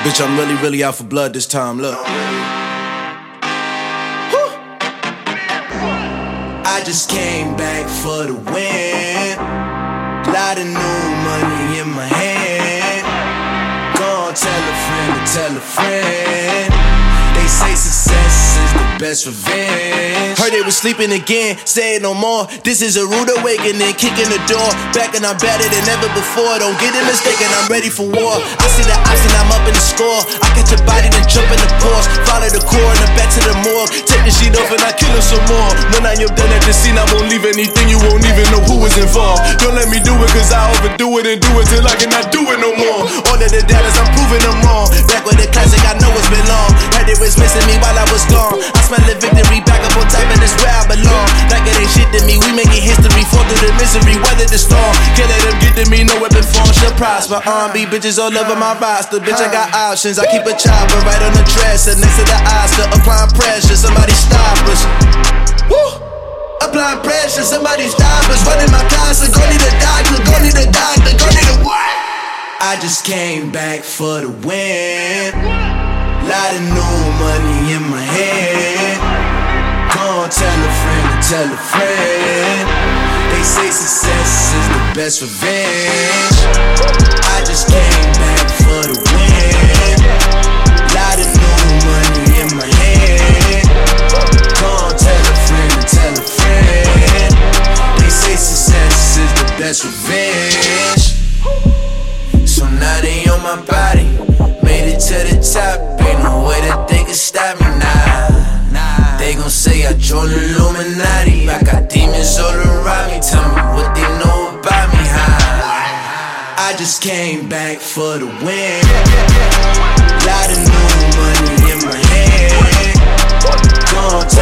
Bitch, I'm really out for blood this time, look. I just came back for the win. Lot of new money in my hand. Go on, tell a friend to tell a friend. They say success is the best revenge. Heard they was sleeping again, say it no more. This is a rude awakening, kicking the door. Back and I'm better than ever before. Don't get it mistaken, I'm ready for war. I see the option, I'm up in the score. I catch a body, then jump in the Porsche. Follow the core and then back to the morgue. Take the sheet off and I kill him some more. When I am done at the scene, I won't leave anything. You won't even know who was involved. Don't let me do it, cause I overdo it and do it till I cannot do it no more. All of the doubters, I'm proving them wrong. Back with the classic, I know it's been long. Heard it was missing me while I was gone. I smell the victory back up on top, and it's where I belong. Like it ain't shit to me, we making history. Fall through the misery, weather the storm. Can't let them get to me, no weapon form shall prosper. R&B bitches all over my roster. Bitch, I got options, I keep a chopper right on the dresser. Next to the Oscar, applying pressure, somebody stop us. Woo! Applying pressure, somebody stop us. Running my closet, go need a doctor, go need a doctor, go need a what? I just came back for the win. Lot of new money in my hand. Go on, tell a friend to tell a friend. They say success is the best revenge. I just came back for the win. Lot of new money in my hand. Go on, tell a friend to tell a friend. They say success is the best revenge. So now they on my body. Made it to the top, ain't no way that they can stop me now. They gon' say I joined the Illuminati. I got demons all around me, tell me what they know about me, huh? I just came back for the win. Lot of new money in my hand. Go on,